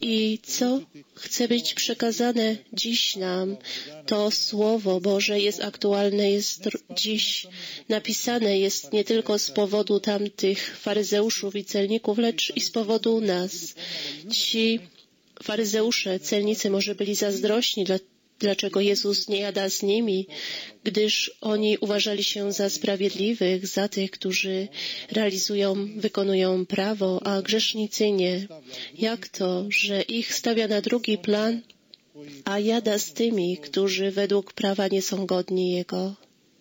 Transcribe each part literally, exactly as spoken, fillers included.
I co chce być przekazane dziś nam, to Słowo Boże jest aktualne, jest dziś napisane, jest nie tylko z powodu tamtych faryzeuszów i celników, lecz i z powodu nas. Ci faryzeusze, celnicy może byli zazdrośni, dlaczego Jezus nie jada z nimi, gdyż oni uważali się za sprawiedliwych, za tych, którzy realizują, wykonują prawo, a grzesznicy nie. Jak to, że ich stawia na drugi plan, a jada z tymi, którzy według prawa nie są godni Jego?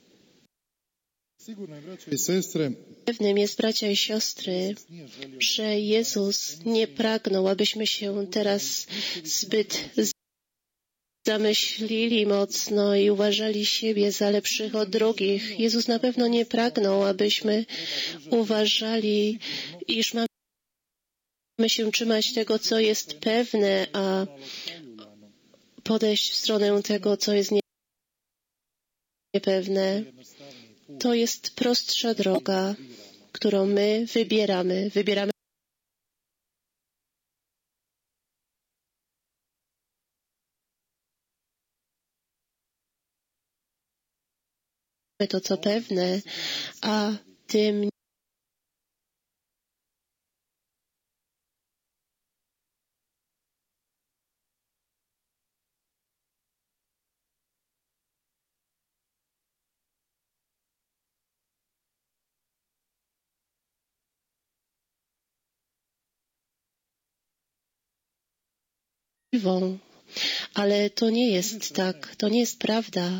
Pewnym jest, bracia i siostry, że Jezus nie pragnął, abyśmy się teraz zbyt zamyślili mocno i uważali siebie za lepszych od drugich. Jezus na pewno nie pragnął, abyśmy uważali, iż mamy się trzymać tego, co jest pewne, a podejść w stronę tego, co jest niepewne. To jest prostsza droga, którą my wybieramy. Wybieramy to, co pewne, a tym ale to nie jest tak, to nie jest prawda.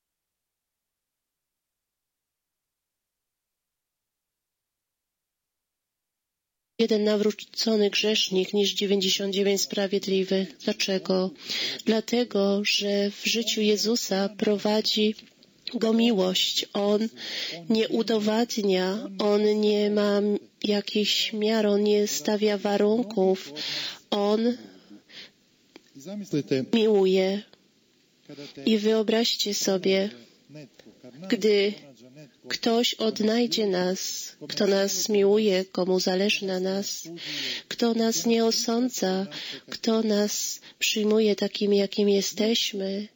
Jeden nawrócony grzesznik niż dziewięćdziesiąt dziewięć sprawiedliwych. Dlaczego? Dlatego, że w życiu Jezusa prowadzi Go miłość. On nie udowadnia, On nie ma jakichś miar, On nie stawia warunków. On miłuje. I wyobraźcie sobie, gdy ktoś odnajdzie nas, kto nas miłuje, komu zależy na nas, kto nas nie osądza, kto nas przyjmuje takimi, jakimi jesteśmy,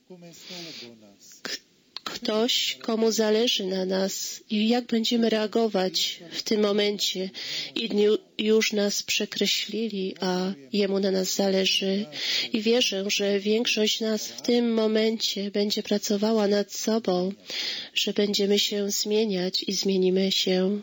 ktoś, komu zależy na nas i jak będziemy reagować w tym momencie. Inni już nas przekreślili, a Jemu na nas zależy. I wierzę, że większość nas w tym momencie będzie pracowała nad sobą, że będziemy się zmieniać i zmienimy się.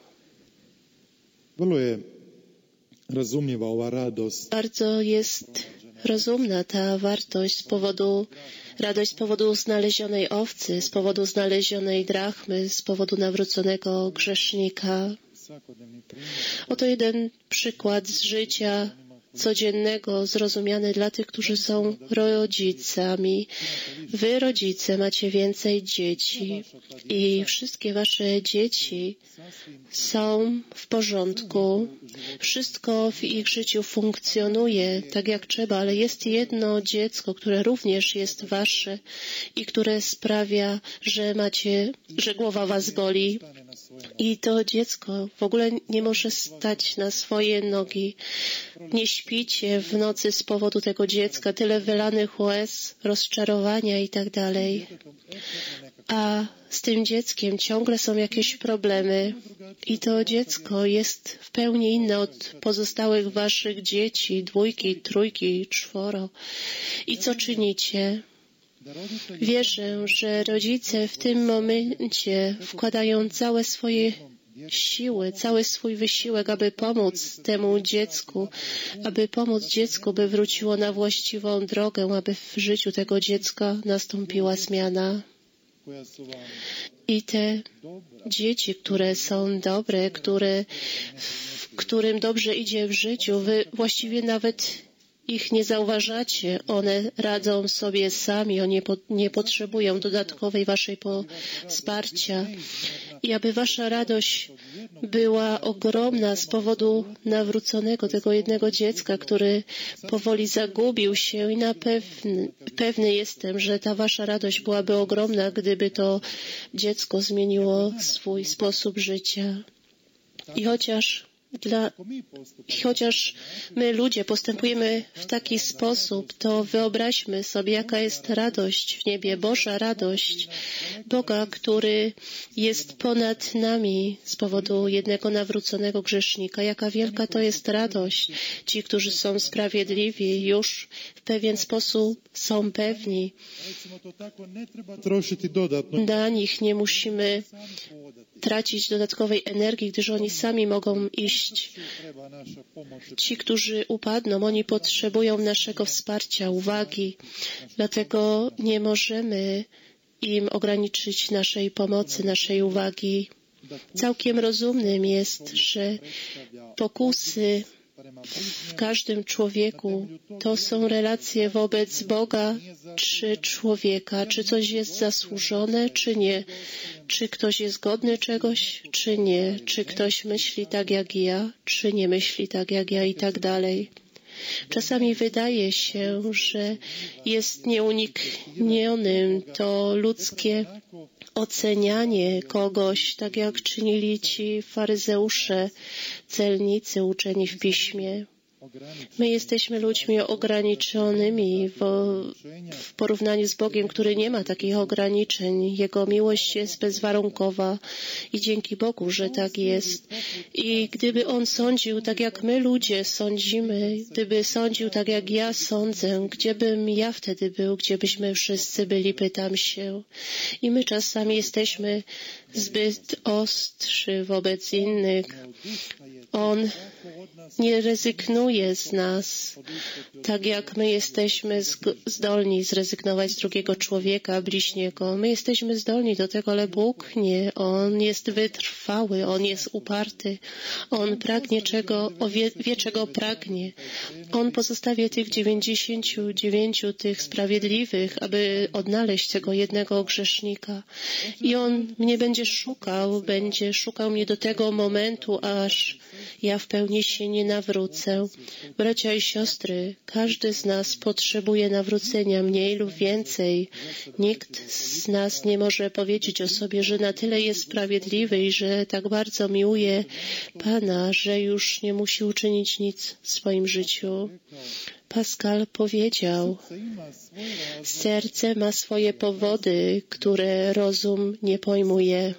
Bardzo jest rozumna ta wartość z powodu Radość z powodu znalezionej owcy, z powodu znalezionej drachmy, z powodu nawróconego grzesznika. Oto jeden przykład z życia codziennego, zrozumiany dla tych, którzy są rodzicami. Wy, rodzice, macie więcej dzieci i wszystkie wasze dzieci są w porządku. Wszystko w ich życiu funkcjonuje tak jak trzeba, ale jest jedno dziecko, które również jest wasze i które sprawia, że macie, że głowa was boli. I to dziecko w ogóle nie może stać na swoje nogi. Nie śpicie w nocy z powodu tego dziecka, tyle wylanych łez, rozczarowania i tak dalej. A z tym dzieckiem ciągle są jakieś problemy i to dziecko jest w pełni inne od pozostałych waszych dzieci, dwójki, trójki, czworo. I co czynicie? Wierzę, że rodzice w tym momencie wkładają całe swoje siły, cały swój wysiłek, aby pomóc temu dziecku, aby pomóc dziecku, by wróciło na właściwą drogę, aby w życiu tego dziecka nastąpiła zmiana. I te dzieci, które są dobre, które, w którym dobrze idzie w życiu, wy właściwie nawet ich nie zauważacie. One radzą sobie sami, one nie potrzebują dodatkowej waszej wsparcia. I aby wasza radość była ogromna z powodu nawróconego tego jednego dziecka, który powoli zagubił się i na pewny, pewny jestem, że ta wasza radość byłaby ogromna, gdyby to dziecko zmieniło swój sposób życia. I chociaż Dla, chociaż my ludzie postępujemy w taki sposób, to wyobraźmy sobie, jaka jest radość w niebie, Boża radość Boga, który jest ponad nami z powodu jednego nawróconego grzesznika. Jaka wielka to jest radość. Ci, którzy są sprawiedliwi, już w pewien sposób są pewni. Na nich nie musimy tracić dodatkowej energii, gdyż oni sami mogą iść. Ci, którzy upadną, oni potrzebują naszego wsparcia, uwagi. Dlatego nie możemy im ograniczyć naszej pomocy, naszej uwagi. Całkiem rozumnym jest, że pokusy w każdym człowieku to są relacje wobec Boga czy człowieka, czy coś jest zasłużone, czy nie, czy ktoś jest godny czegoś, czy nie, czy ktoś myśli tak jak ja, czy nie myśli tak jak ja i tak dalej. Czasami wydaje się, że jest nieuniknionym to ludzkie ocenianie kogoś, tak jak czynili ci faryzeusze, celnicy uczeni w piśmie. My jesteśmy ludźmi ograniczonymi w, w porównaniu z Bogiem, który nie ma takich ograniczeń. Jego miłość jest bezwarunkowa i dzięki Bogu, że tak jest. I gdyby On sądził tak, jak my ludzie sądzimy, gdyby sądził tak, jak ja sądzę, gdzie bym ja wtedy był, gdzie byśmy wszyscy byli, pytam się. I my czasami jesteśmy zbyt ostrzy wobec innych. On nie rezygnuje z nas, tak jak my jesteśmy zdolni zrezygnować z drugiego człowieka, bliźniego. My jesteśmy zdolni do tego, ale Bóg nie. On jest wytrwały, On jest uparty. On pragnie czego, wie, wie czego pragnie. On pozostawia tych dziewięćdziesięciu dziewięciu, tych sprawiedliwych, aby odnaleźć tego jednego grzesznika. I On mnie będzie szukał, będzie szukał mnie do tego momentu, aż ja w pełni się nie nawrócę. Bracia i siostry, każdy z nas potrzebuje nawrócenia mniej lub więcej. Nikt z nas nie może powiedzieć o sobie, że na tyle jest sprawiedliwy i że tak bardzo miłuje Pana, że już nie musi uczynić nic w swoim życiu. Pascal powiedział, serce ma swoje powody, które rozum nie pojmuje.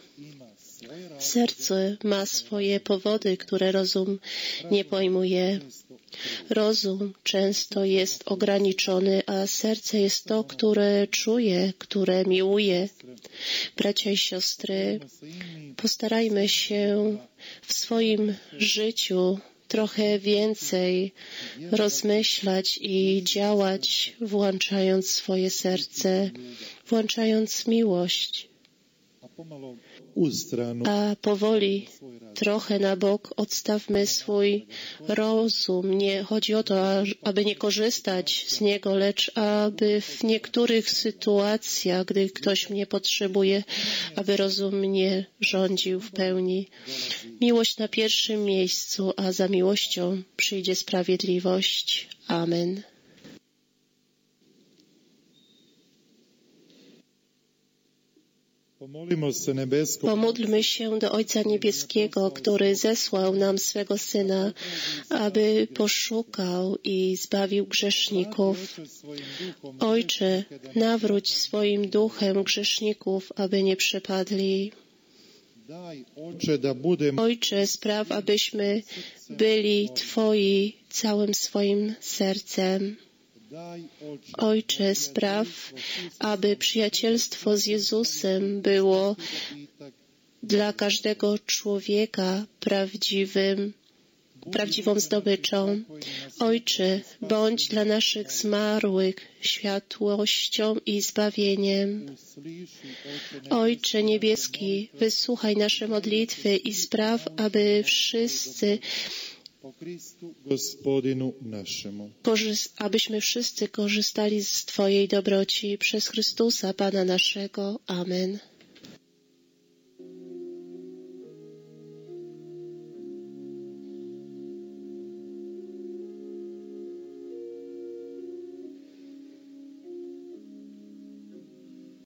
Serce ma swoje powody, które rozum nie pojmuje. Rozum często jest ograniczony, a serce jest to, które czuje, które miłuje. Bracia i siostry, postarajmy się w swoim życiu trochę więcej rozmyślać i działać, włączając swoje serce, włączając miłość. A powoli trochę na bok odstawmy swój rozum. Nie chodzi o to, aby nie korzystać z niego, lecz aby w niektórych sytuacjach, gdy ktoś mnie potrzebuje, aby rozum mnie rządził w pełni. Miłość na pierwszym miejscu, a za miłością przyjdzie sprawiedliwość. Amen. Pomódlmy się do Ojca Niebieskiego, który zesłał nam swego Syna, aby poszukał i zbawił grzeszników. Ojcze, nawróć swoim duchem grzeszników, aby nie przepadli. Ojcze, spraw, abyśmy byli Twoi całym swoim sercem. Ojcze, spraw, aby przyjacielstwo z Jezusem było dla każdego człowieka prawdziwym, prawdziwą zdobyczą. Ojcze, bądź dla naszych zmarłych światłością i zbawieniem. Ojcze Niebieski, wysłuchaj nasze modlitwy i spraw, aby wszyscy abyśmy wszyscy korzystali z Twojej dobroci przez Chrystusa, Pana naszego. Amen.